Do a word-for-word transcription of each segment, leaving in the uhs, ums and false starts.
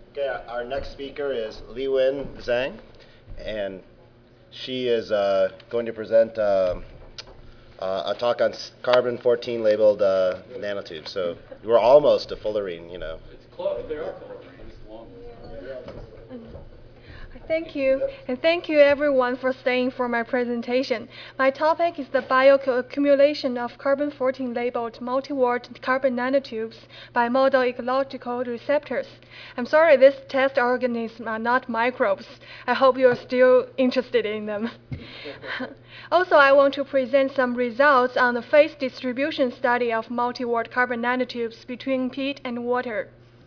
Okay, our next speaker is Liwen Zhang, and she is uh, going to present um uh, a talk on s- carbon fourteen labeled uh, nanotubes. So we're almost a fullerene, you know. It's close. They are close. It's long. Thank you, and thank you everyone for staying for my presentation. My topic is the bioaccumulation of carbon fourteen labeled multi-word carbon nanotubes by model ecological receptors. I'm sorry these test organisms are not microbes. I hope you're still interested in them. Also, I want to present some results on the phase distribution study of multi-word carbon nanotubes between peat and water.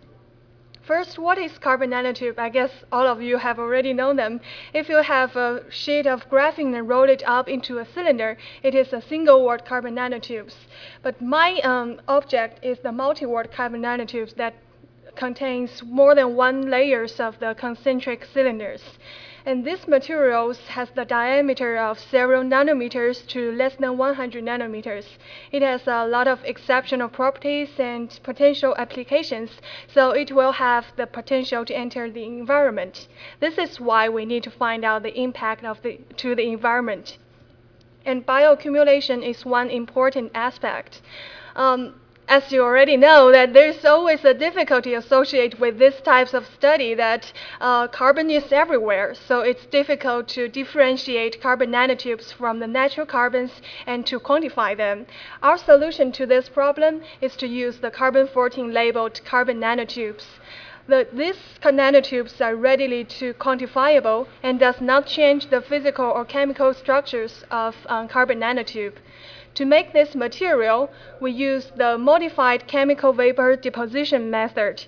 First, what is carbon nanotube? I guess all of you have already known them. If you have a sheet of graphene and roll it up into a cylinder, it is a single-word carbon nanotubes. But my um, object is the multi-word carbon nanotubes that contains more than one layers of the concentric cylinders. And this materials has the diameter of several nanometers to less than one hundred nanometers. It has a lot of exceptional properties and potential applications, so it will have the potential to enter the environment. This is why we need to find out the impact of the, to the environment. And bioaccumulation is one important aspect. Um, as you already know, that there's always a difficulty associated with these types of study that uh, carbon is everywhere. So it's difficult to differentiate carbon nanotubes from the natural carbons and to quantify them. Our solution to this problem is to use the carbon fourteen labeled carbon nanotubes. The, these nanotubes are readily to quantifiable and does not change the physical or chemical structures of um, carbon nanotube. To make this material, we use the modified chemical vapor deposition method.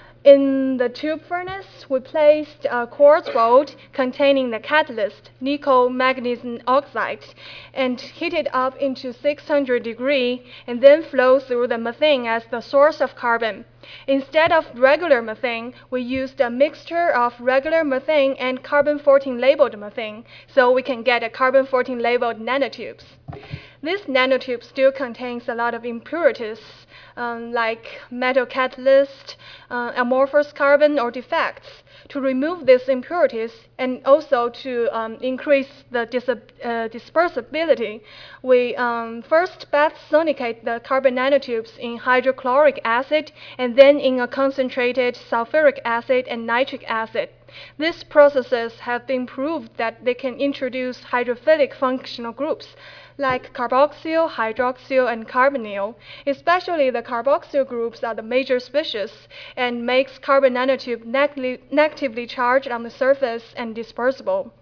In the tube furnace, we placed a quartz bowl containing the catalyst, nickel magnesium oxide, and heat it up into six hundred degree and then flow through the methane as the source of carbon. Instead of regular methane, we used a mixture of regular methane and carbon fourteen labeled methane, so we can get a carbon fourteen labeled nanotubes. This nanotube still contains a lot of impurities, um, like metal catalyst, uh, amorphous carbon, or defects. To remove these impurities and also to um, increase the dis uh, dispersibility, we um, first batsonicate the carbon nanotubes in hydrochloric acid and then in a concentrated sulfuric acid and nitric acid. These processes have been proved that they can introduce hydrophilic functional groups like carboxyl, hydroxyl, and carbonyl. Especially the carboxyl groups are the major species and makes carbon nanotube neg negatively charged on the surface and dispersible.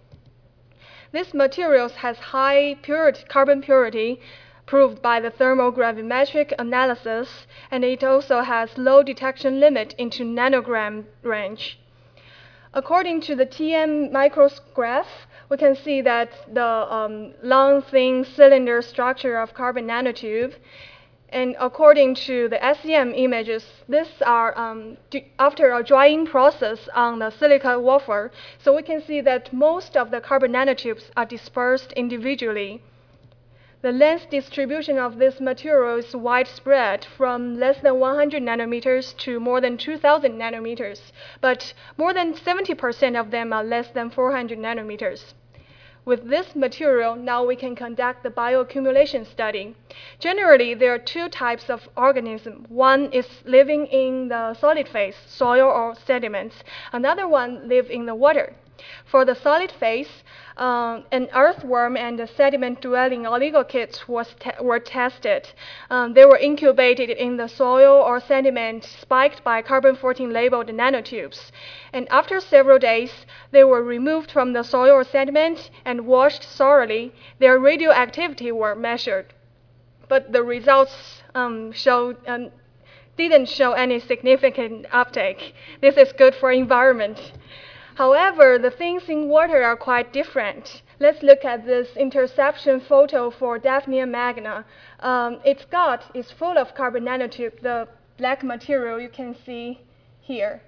This materials has high purity, carbon purity, proved by the thermogravimetric analysis, and it also has low detection limit into nanogram range. According to the T M micrograph, we can see that the um, long, thin cylinder structure of carbon nanotube. And according to the S E M images, these are um, after a drying process on the silica wafer. So we can see that most of the carbon nanotubes are dispersed individually. The length distribution of this material is widespread from less than one hundred nanometers to more than two thousand nanometers, but more than seventy percent of them are less than four hundred nanometers. With this material, now we can conduct the bioaccumulation study. Generally, there are two types of organism. One is living in the solid phase, soil or sediments. Another one live in the water. For the solid phase, um, an earthworm and a sediment-dwelling oligochaetes was te were tested. Um, they were incubated in the soil or sediment spiked by carbon fourteen labeled nanotubes. And after several days, they were removed from the soil or sediment and washed thoroughly. Their radioactivity were measured. But the results um, showed um, didn't show any significant uptake. This is good for environment. However, the things in water are quite different. Let's look at this interception photo for Daphnia magna. Um, its gut is full of carbon nanotube, the black material you can see here.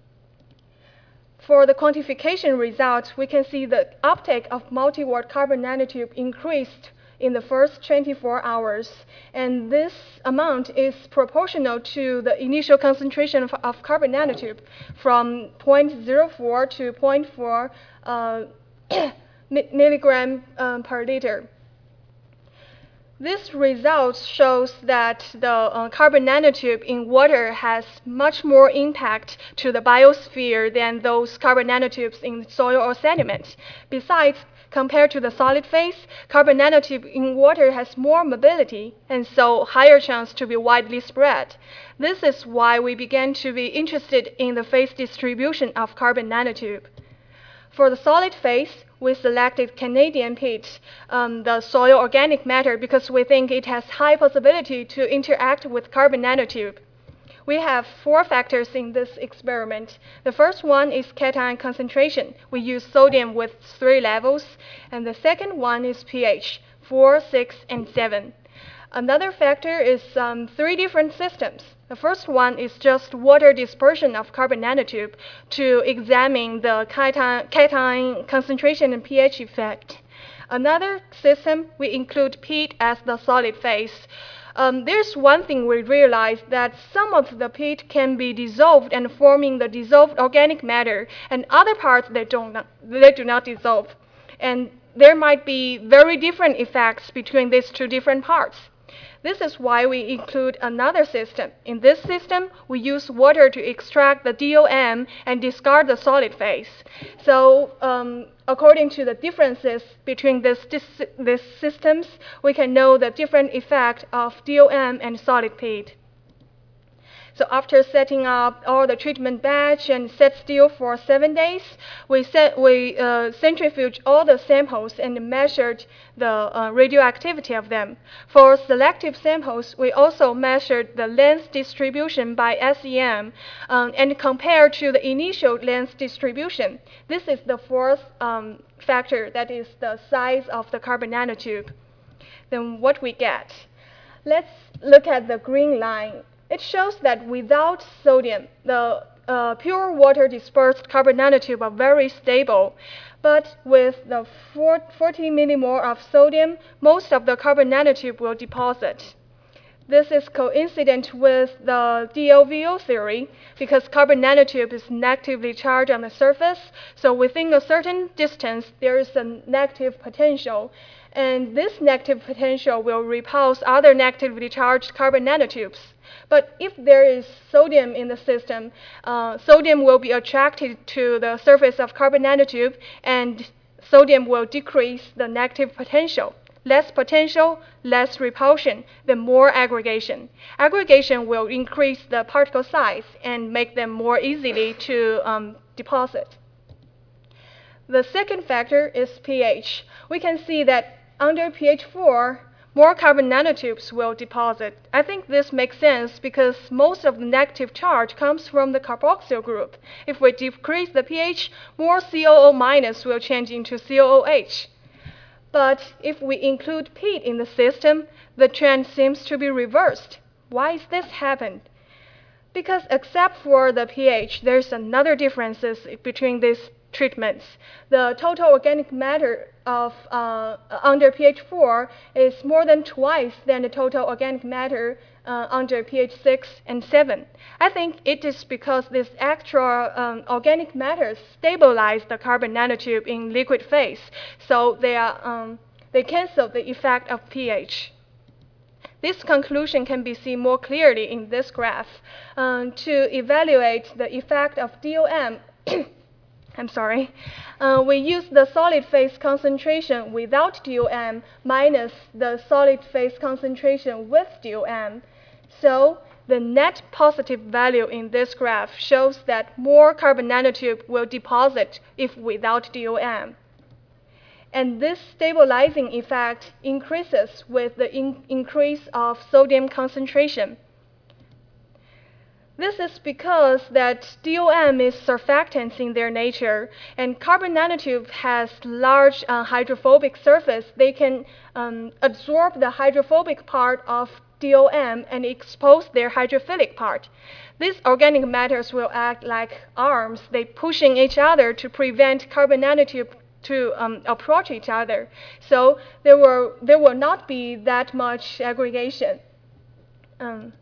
For the quantification results, we can see the uptake of multi-word carbon nanotube increased in the first twenty-four hours. And this amount is proportional to the initial concentration of, of carbon nanotube from zero point zero four to zero point four uh, milligram um, per liter. This result shows that the uh, carbon nanotube in water has much more impact to the biosphere than those carbon nanotubes in soil or sediment. Besides, compared to the solid phase, carbon nanotube in water has more mobility and so higher chance to be widely spread. This is why we began to be interested in the phase distribution of carbon nanotube. For the solid phase, we selected Canadian peat, um, the soil organic matter, because we think it has high possibility to interact with carbon nanotube. We have four factors in this experiment. The first one is cation concentration. We use sodium with three levels. And the second one is pH, four, six, and seven. Another factor is um, three different systems. The first one is just water dispersion of carbon nanotube to examine the cation, cation concentration and pH effect. Another system, we include peat as the solid phase. Um, there's one thing we realized, that some of the peat can be dissolved and forming the dissolved organic matter, and other parts they don't not, they do not dissolve. And there might be very different effects between these two different parts. This is why we include another system. In this system, we use water to extract the D O M and discard the solid phase. So um, according to the differences between these, these systems, we can know the different effect of D O M and solid peat. So after setting up all the treatment batch and set still for seven days, we, set, we uh, centrifuged all the samples and measured the uh, radioactivity of them. For selective samples, we also measured the length distribution by S E M um, and compared to the initial length distribution. This is the fourth um, factor, that is the size of the carbon nanotube. Then what we get? Let's look at the green line. It shows that without sodium, the uh, pure water dispersed carbon nanotube are very stable. But with the forty millimole of sodium, most of the carbon nanotube will deposit. This is coincident with the D L V O theory, because carbon nanotube is negatively charged on the surface, so within a certain distance, there is a negative potential. And this negative potential will repulse other negatively charged carbon nanotubes. But if there is sodium in the system, uh, sodium will be attracted to the surface of carbon nanotube, and sodium will decrease the negative potential. Less potential, less repulsion, then more aggregation. Aggregation will increase the particle size and make them more easily to um, deposit. The second factor is pH. We can see that under pH four, more carbon nanotubes will deposit. I think this makes sense because most of the negative charge comes from the carboxyl group. If we decrease the pH, more C O O minus will change into C O O H. But if we include peat in the system, the trend seems to be reversed. Why is this happened? Because except for the pH, there's another differences between these treatments. The total organic matter of uh, under pH four is more than twice than the total organic matter uh, under pH six and seven. I think it is because this extra um, organic matters stabilize the carbon nanotube in liquid phase, so they, are, um, they cancel the effect of pH. This conclusion can be seen more clearly in this graph. Um, to evaluate the effect of D O M, I'm sorry, uh, we use the solid phase concentration without D O M minus the solid phase concentration with D O M. So the net positive value in this graph shows that more carbon nanotube will deposit if without D O M. And this stabilizing effect increases with the in increase of sodium concentration. This is because that D O M is surfactants in their nature, and carbon nanotube has large uh, hydrophobic surface. They can um, absorb the hydrophobic part of D O M and expose their hydrophilic part. These organic matters will act like arms. They pushing each other to prevent carbon nanotube to um, approach each other. So there will there will not be that much aggregation. Um,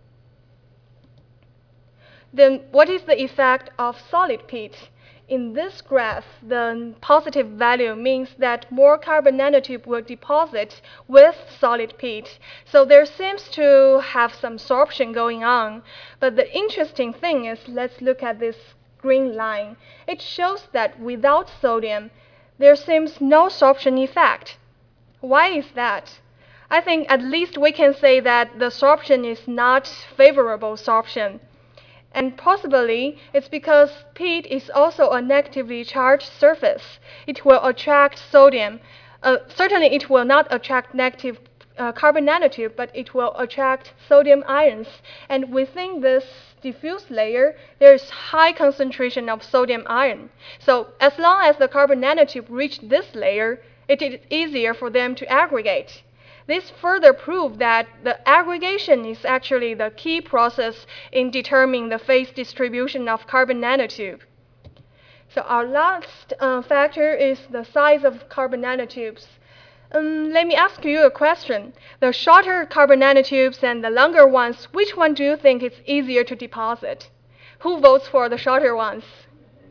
then what is the effect of solid peat? In this graph, the positive value means that more carbon nanotube will deposit with solid peat. So there seems to have some sorption going on. But the interesting thing is, let's look at this green line. It shows that without sodium, there seems no sorption effect. Why is that? I think at least we can say that the sorption is not favorable sorption. And possibly it's because peat is also a negatively charged surface. It will attract sodium. Uh, certainly it will not attract negative uh, carbon nanotube, but it will attract sodium ions. And within this diffuse layer, there is high concentration of sodium ion. So as long as the carbon nanotube reach this layer, it is easier for them to aggregate. This further proves that the aggregation is actually the key process in determining the phase distribution of carbon nanotube. So our last uh, factor is the size of carbon nanotubes. Um, let me ask you a question. The shorter carbon nanotubes and the longer ones, which one do you think is easier to deposit? Who votes for the shorter ones?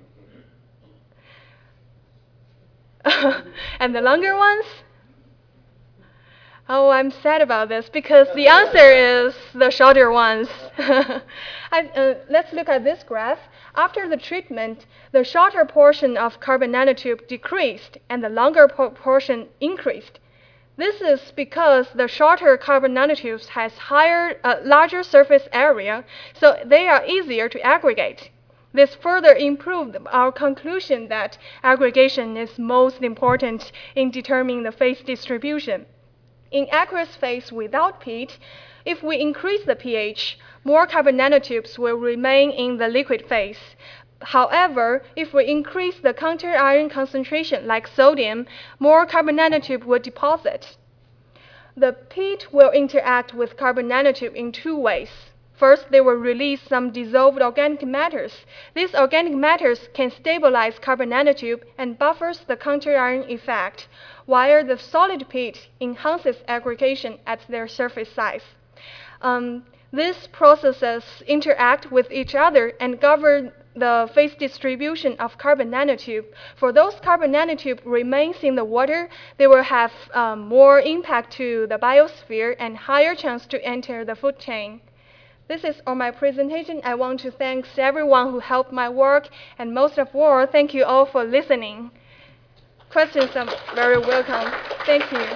And the longer ones? Oh, I'm sad about this because the answer is the shorter ones. I, uh, let's look at this graph. After the treatment, the shorter portion of carbon nanotube decreased and the longer po portion increased. This is because the shorter carbon nanotubes has higher, uh, larger surface area, so they are easier to aggregate. This further improved our conclusion that aggregation is most important in determining the phase distribution. In aqueous phase without peat, if we increase the pH, more carbon nanotubes will remain in the liquid phase. However, if we increase the counter ion concentration like sodium, more carbon nanotube will deposit. The peat will interact with carbon nanotube in two ways. First, they will release some dissolved organic matters. These organic matters can stabilize carbon nanotube and buffers the counter ion effect, while the solid peat enhances aggregation at their surface size. Um, these processes interact with each other and govern the phase distribution of carbon nanotube. For those carbon nanotube remains in the water, they will have um, more impact to the biosphere and higher chance to enter the food chain. This is all my presentation. I want to thank everyone who helped my work, and most of all, thank you all for listening. Questions are very welcome. Thank you.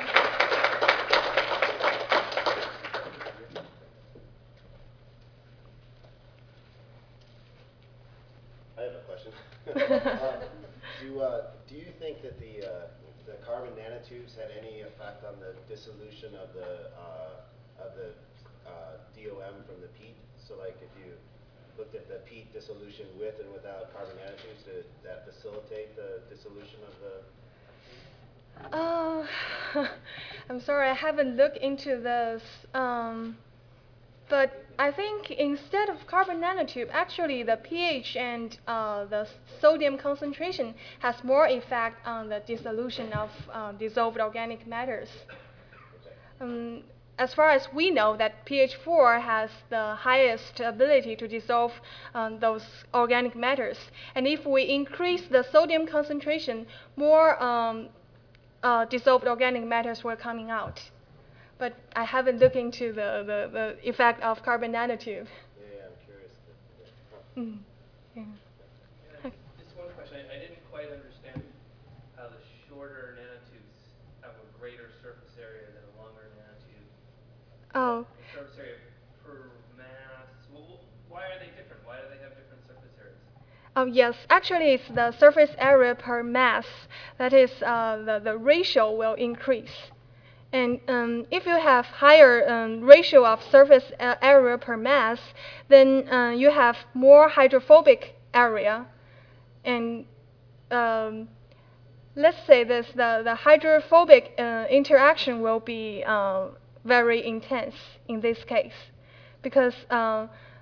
I have a question. uh, do, uh, do you think that the, uh, the carbon nanotubes had any effect on the dissolution of the, uh, of the uh, D O M from the peat? So like if you looked at the peat dissolution with and without carbon nanotubes, did that facilitate the dissolution of the? Uh, I'm sorry, I haven't looked into this. Um, but I think instead of carbon nanotube, actually the pH and uh, the sodium concentration has more effect on the dissolution of uh, dissolved organic matters. Um, As far as we know, that pH four has the highest ability to dissolve um, those organic matters. And if we increase the sodium concentration, more um, uh, dissolved organic matters were coming out. But I haven't looked into the, the, the effect of carbon nanotube. Yeah, yeah, I'm curious. Mm. Yeah. Just one question. I, I didn't quite understand how the shorter nanotubes have a greater surface area than a longer nanotube. Oh. The surface area per mass. Well, why are they different? Why do they have different surface areas? Oh, yes. Actually, it's the surface area per mass. That is, uh, the, the ratio will increase. And um, if you have higher um, ratio of surface area per mass, then uh, you have more hydrophobic area. And um, let's say this, the, the hydrophobic uh, interaction will be uh, very intense in this case. Because uh,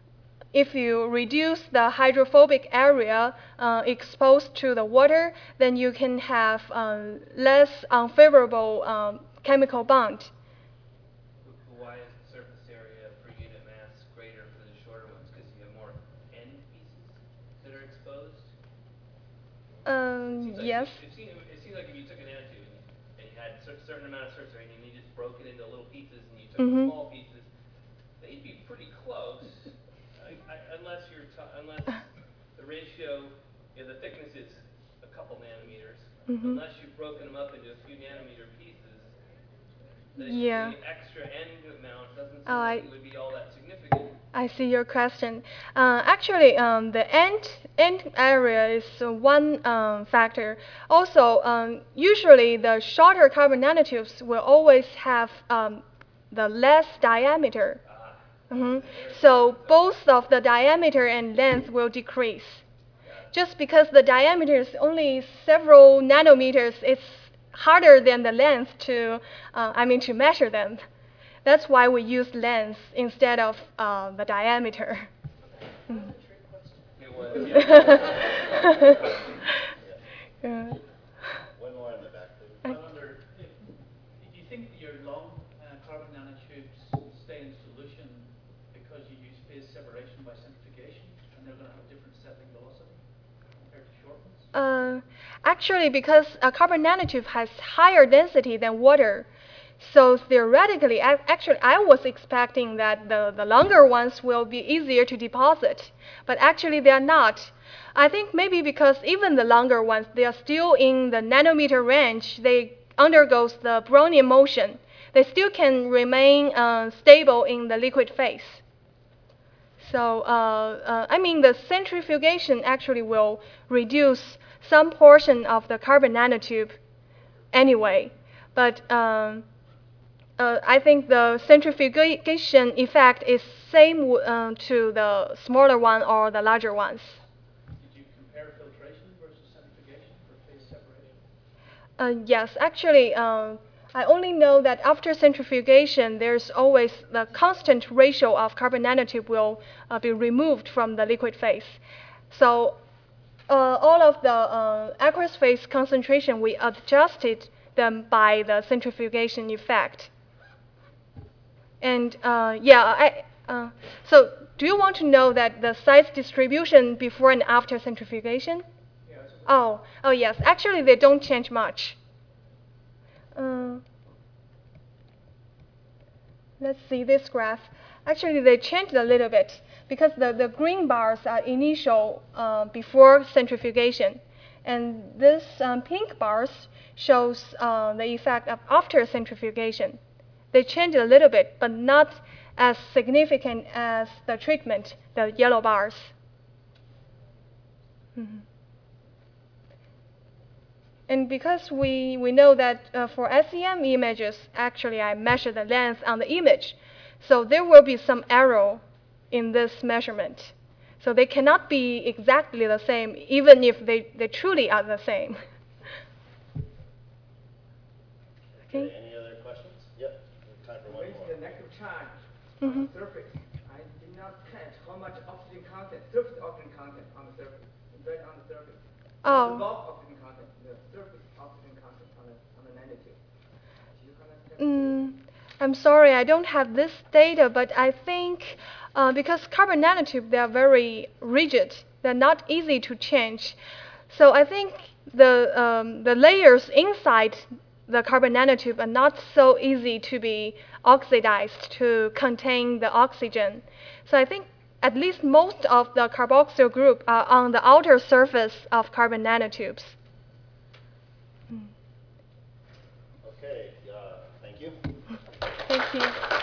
if you reduce the hydrophobic area uh, exposed to the water, then you can have um, less unfavorable um, chemical bond. Why is the surface area per unit mass greater for the shorter ones? Because you have more end pieces that are exposed? Um, Seems like yes. It, it, seems, it seems like if you took an nanotube and, and you had a cer certain amount of surface area and you just broke it into little pieces and you took Mm-hmm. the small pieces, they'd be pretty close, I, I, unless you're t unless the ratio, you know, the thickness is a couple nanometers. Mm-hmm. Unless you've broken them up into a few nanometer pieces, the, Yeah. the extra end amount doesn't seem Oh, like I- it would be all that significant. I see your question. Uh, actually, um, the end end area is uh, one um, factor. Also, um, usually the shorter carbon nanotubes will always have um, the less diameter. Ah, Mhm. So both of the diameter and length will decrease. Just because the diameter is only several nanometers, it's harder than the length to, uh, I mean, to measure them. That's why we use length instead of uh, the diameter. it was, yeah. Yeah. One more in the back, please. I- I wonder, if, do you think that your long uh, carbon nanotubes stay in solution because you use phase separation by centrifugation, and they're going to have different settling velocity compared to short ones? Uh, actually, because a carbon nanotube has higher density than water, so theoretically, ac- actually, I was expecting that the, the longer ones will be easier to deposit, but actually they are not. I think maybe because even the longer ones, they are still in the nanometer range. They undergoes the Brownian motion. They still can remain uh, stable in the liquid phase. So, uh, uh, I mean, the centrifugation actually will reduce some portion of the carbon nanotube anyway. But um, uh, I think the centrifugation effect is same uh, to the smaller one or the larger ones. Did you compare filtration versus centrifugation for phase separation? Uh, yes, actually, um, I only know that after centrifugation, there's always the constant ratio of carbon nanotube will uh, be removed from the liquid phase. So uh, all of the uh, aqueous phase concentration, we adjusted them by the centrifugation effect. And uh, yeah, I, uh, so do you want to know that the size distribution before and after centrifugation? Yeah, that's Oh, oh yes. Actually, they don't change much. Uh, let's see this graph. Actually, they changed a little bit because the, the green bars are initial uh, before centrifugation, and this um, pink bars shows uh, the effect of after centrifugation. They changed a little bit, but not as significant as the treatment, the yellow bars. Mhm. And because we, we know that uh, for S E M images, actually I measure the length on the image. So there will be some error in this measurement. So they cannot be exactly the same, even if they, they truly are the same. Okay, Okay. any other questions? Yep, we have time for one With more. the negative charge Mhm. on the surface, I did not catch how much oxygen content, surface oxygen content on the surface, right on the surface. Oh. The bulk oxygen content, the surface oxygen content on the, on the nanotube. Do you connect that? Mm, I'm sorry, I don't have this data, but I think uh, because carbon nanotube, they are very rigid. They're not easy to change. So I think the, um, the layers inside the carbon nanotube are not so easy to be oxidized to contain the oxygen. So I think at least most of the carboxyl group are on the outer surface of carbon nanotubes. Okay, uh, thank you. Thank you.